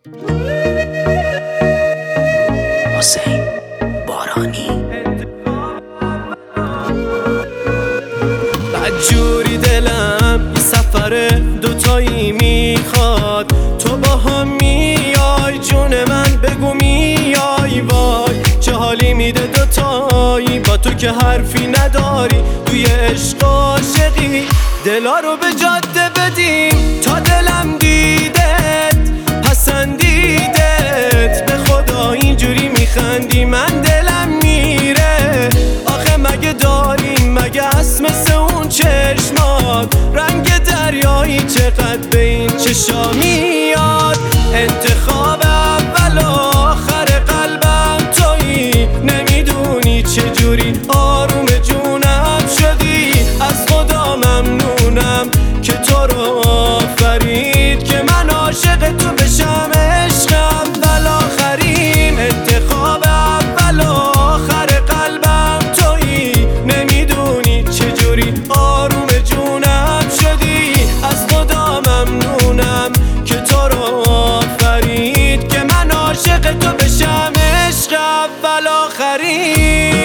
حسین بارانی. بدجوری دلم یه سفر دوتایی میخواد، تو با هم میای جون من بگو میای، وای چه حالی میده دوتایی با تو که حرفی نداری، توی عشق و عاشقی دلا رو به جاده بدیم تا دلم دیدت پسندیدت، به خدا اینجوری میخندی من دلم میره، آخه مگه داریم مگه هست مثل اون چشمات رنگ دریایی چقدر به این چشا میاد، انتخاب اول و آخر قلبم تویی، نمیدونی چجوری آروم جونم شدی، از خدا ممنونم که تو رو آفرید که من عاشق تو بشم، عشق اول آخریم، انتخاب اول و آخر قلبم تویی، نمیدونی چجوری آروم جونم شدی، از خدا ممنونم که تو رو آفرید که من عاشق تو بشم، عشق اول آخریم.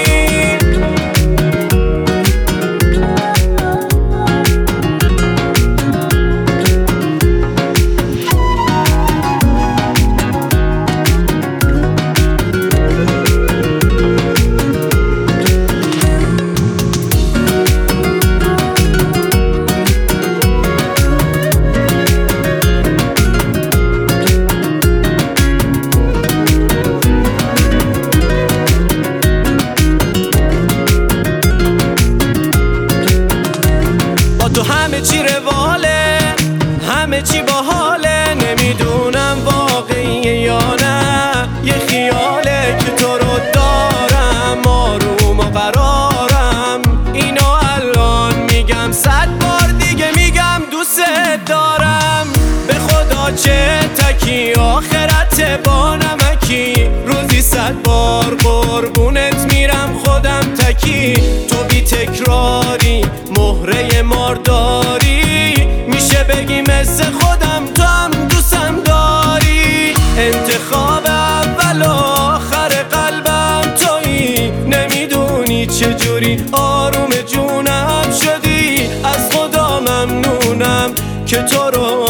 تو همه چی رواله، همه چی باحاله، نمیدونم واقعیه یا نه یه خیاله که تو رو دارم آروم و قرارم، اینو الان میگم 100 بار دیگه میگم دوست دارم، به خدا چه تکی آخرت با نمکی، روزی 100 بار قربونت میرم خودم تکی، تو بی تکراری مهره مارداری، میشه بگی مثل خودم تو هم دوستم داری، انتخاب اول و آخر قلبم تویی، نمیدونی چجوری آروم جونم شدی، از خدا ممنونم که تو رو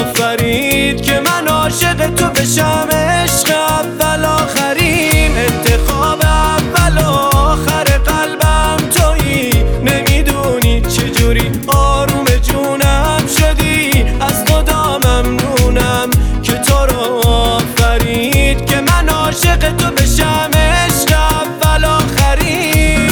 آفرید که من عاشق تو بشم، عشق اول آخریم، انتخاب اول و آخر قلبم تویی، نمیدونی چجوری آروم جونم شدی، از خدا ممنونم که تو رو آفرید که من عاشق تو بشم، عشق اول آخریم.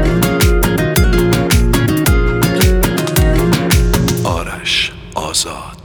آرش آزاد.